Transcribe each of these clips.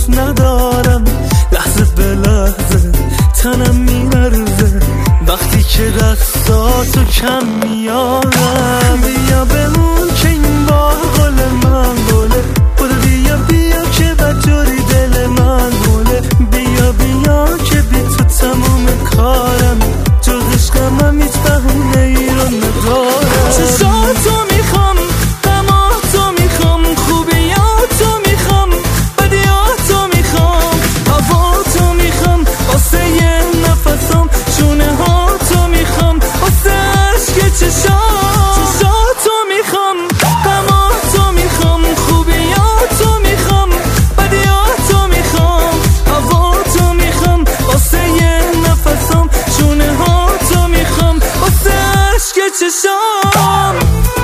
دوست ندارم، لحظه به لحظه تنم میلرزه وقتی که دستاتو کم میارم. بیا بمون که این بار قول من گله، بودو بیا بیا که بدجوری دل من گله. بیا بیا که بی تو تموم کارم، جز عشقم هیچ بهونه ای رو ندارم. چشاتو میخوام، غماتو میخوام، خوبیاتو میخوام، بدیاتو میخوام، هواتو میخوام واسه یه نفسم، شونه هاتو میخوام واسه عشق چشام. چشاتو میخوام، غماتو میخوام، خوبیاتو میخوام، بدیاتو میخوام، هواتو میخوام واسه یه نفسم، شونه هاتو میخوام واسه عشق چشام.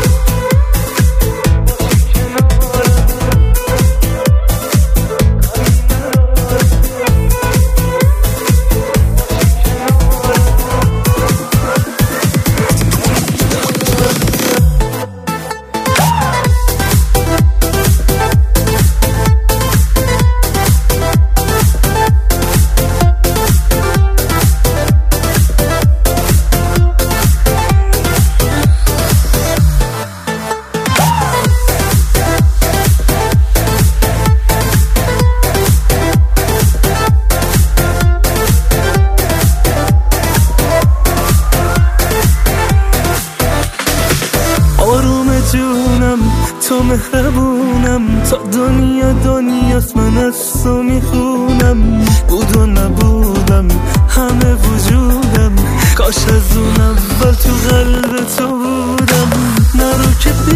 آروم جونم تو مهربونم، تا دنیا دنیاست من از تو میخونم. بود و نبودم همه وجودم، کاش از اون اول تو قلب تو بودم. نرو که